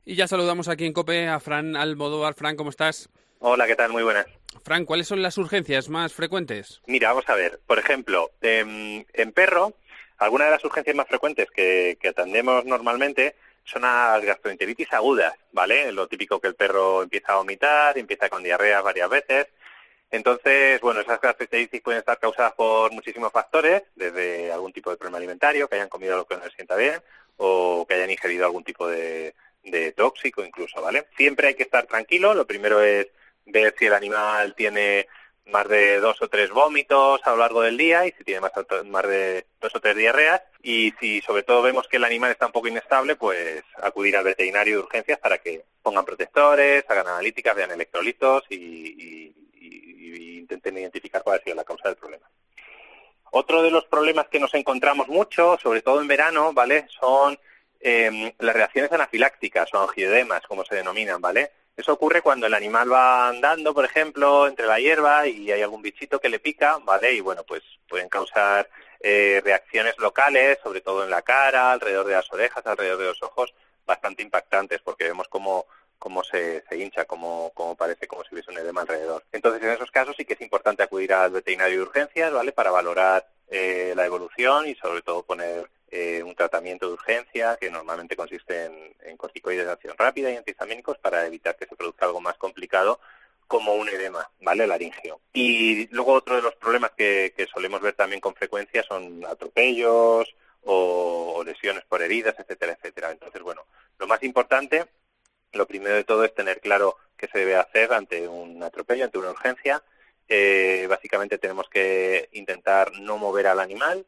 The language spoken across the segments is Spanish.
Y ya saludamos aquí en COPE a Fran Almodóvar. Fran, ¿cómo estás? Hola, ¿qué tal? Muy buenas. Fran, ¿cuáles son las urgencias más frecuentes? Mira, vamos a ver. Por ejemplo, en perro, algunas de las urgencias más frecuentes que atendemos normalmente son las gastroenteritis agudas, ¿vale? Lo típico que el perro empieza a vomitar, empieza con diarrea varias veces. Entonces, bueno, esas gastroenteritis pueden estar causadas por muchísimos factores, desde algún tipo de problema alimentario, que hayan comido algo que no les sienta bien, o que hayan ingerido algún tipo de tóxico incluso, ¿vale? Siempre hay que estar tranquilo. Lo primero es ver si el animal tiene más de 2 o 3 vómitos a lo largo del día y si tiene más de 2 o 3 diarreas. Y si sobre todo vemos que el animal está un poco inestable, pues acudir al veterinario de urgencias para que pongan protectores, hagan analíticas, vean electrolitos y intenten identificar cuál ha sido la causa del problema. Otro de los problemas que nos encontramos mucho, sobre todo en verano, ¿vale?, son las reacciones anafilácticas o angioedemas, como se denominan, ¿vale? Eso ocurre cuando el animal va andando, por ejemplo, entre la hierba y hay algún bichito que le pica, ¿vale? Y bueno, pues pueden causar reacciones locales, sobre todo en la cara, alrededor de las orejas, alrededor de los ojos, bastante impactantes, porque vemos cómo se hincha, cómo parece como si hubiese un edema alrededor. Entonces, en esos casos sí que es importante acudir al veterinario de urgencias, ¿vale?, para valorar la evolución y sobre todo poner un tratamiento de urgencia que normalmente consiste en corticoides de acción rápida y antihistamínicos para evitar que se produzca algo más complicado como un edema, ¿vale?, laringio. Y luego otro de los problemas que solemos ver también con frecuencia son atropellos o lesiones por heridas, etcétera, etcétera. Entonces, bueno, lo más importante, lo primero de todo es tener claro qué se debe hacer ante un atropello, ante una urgencia. Básicamente tenemos que intentar no mover al animal,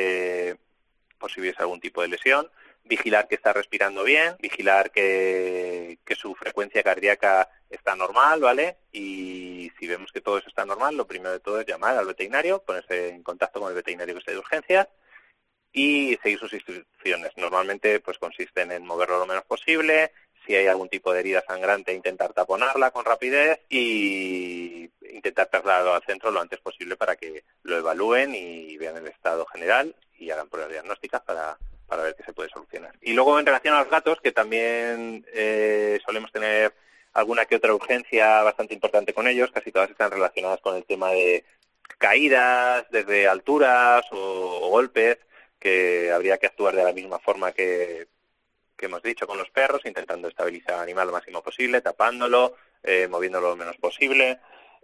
por si hubiese algún tipo de lesión, vigilar que está respirando bien, vigilar que su frecuencia cardíaca está normal, ¿vale? Y si vemos que todo eso está normal, lo primero de todo es llamar al veterinario, ponerse en contacto con el veterinario que esté de urgencias y seguir sus instrucciones. Normalmente pues consisten en moverlo lo menos posible, si hay algún tipo de herida sangrante, intentar taponarla con rapidez y intentar trasladarlo al centro lo antes posible para que lo evalúen y vean el estado general y hagan pruebas diagnósticas para ver qué se puede solucionar. Y luego en relación a los gatos, que también solemos tener alguna que otra urgencia bastante importante con ellos, casi todas están relacionadas con el tema de caídas desde alturas o golpes, que habría que actuar de la misma forma que hemos dicho con los perros, intentando estabilizar al animal lo máximo posible, tapándolo, moviéndolo lo menos posible.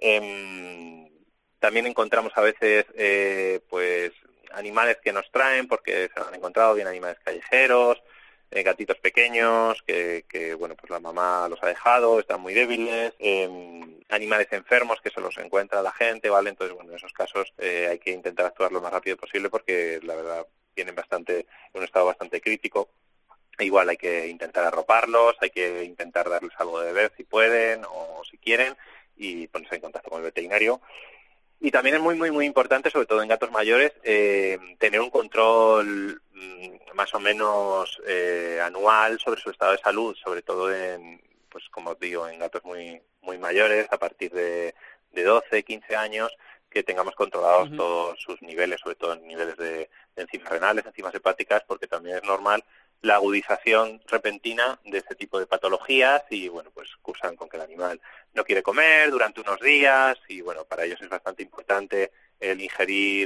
También encontramos a veces pues animales que nos traen porque se han encontrado bien animales callejeros, gatitos pequeños que bueno, pues la mamá los ha dejado, están muy débiles, animales enfermos que se los encuentra la gente, ¿vale? Entonces, bueno, en esos casos hay que intentar actuar lo más rápido posible porque la verdad tienen en un estado bastante crítico. Igual hay que intentar arroparlos, hay que intentar darles algo de beber si pueden o si quieren y ponerse en contacto con el veterinario. Y también es muy, muy, muy importante, sobre todo en gatos mayores, tener un control más o menos anual sobre su estado de salud, sobre todo pues como os digo, en gatos muy, muy mayores, a partir de 12, 15 años, que tengamos controlados todos sus niveles, sobre todo en niveles de enzimas renales, enzimas hepáticas, porque también es normal la agudización repentina de este tipo de patologías y, bueno, pues cursan con que el animal no quiere comer durante unos días y, bueno, para ellos es bastante importante el ingerir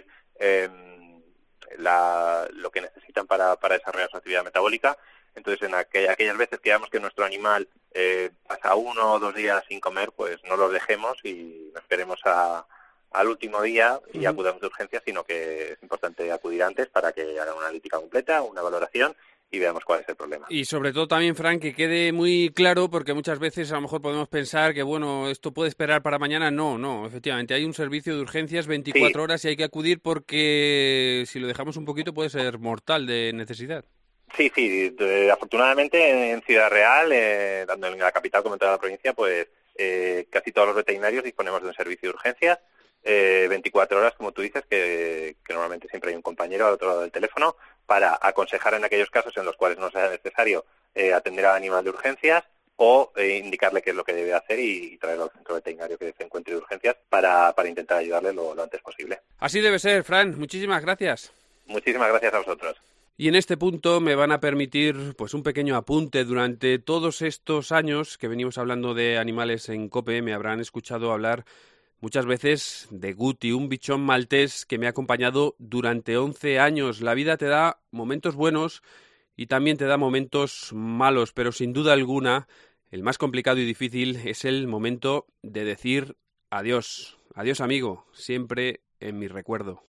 lo que necesitan para desarrollar su actividad metabólica. Entonces, en aquellas veces que veamos que nuestro animal pasa 1 o 2 días sin comer, pues no los dejemos y no esperemos al último día y acudamos de urgencia, sino que es importante acudir antes para que hagan una analítica completa, una valoración y veamos cuál es el problema. Y sobre todo también, Fran, que quede muy claro, porque muchas veces a lo mejor podemos pensar que, bueno, esto puede esperar para mañana. No, efectivamente, hay un servicio de urgencias 24 horas y hay que acudir porque si lo dejamos un poquito puede ser mortal de necesidad. Sí, afortunadamente en Ciudad Real, tanto en la capital como en toda la provincia, pues casi todos los veterinarios disponemos de un servicio de urgencias 24 horas, como tú dices, que normalmente siempre hay un compañero al otro lado del teléfono para aconsejar en aquellos casos en los cuales no sea necesario atender al animal de urgencias o indicarle qué es lo que debe hacer y traerlo al centro veterinario que se encuentre de urgencias para intentar ayudarle lo antes posible. Así debe ser, Fran. Muchísimas gracias. Muchísimas gracias a vosotros. Y en este punto me van a permitir pues un pequeño apunte. Durante todos estos años que venimos hablando de animales en COPE, me habrán escuchado hablar muchas veces de Guti, un bichón maltés que me ha acompañado durante 11 años. La vida te da momentos buenos y también te da momentos malos, pero sin duda alguna el más complicado y difícil es el momento de decir adiós. Adiós, amigo, siempre en mi recuerdo.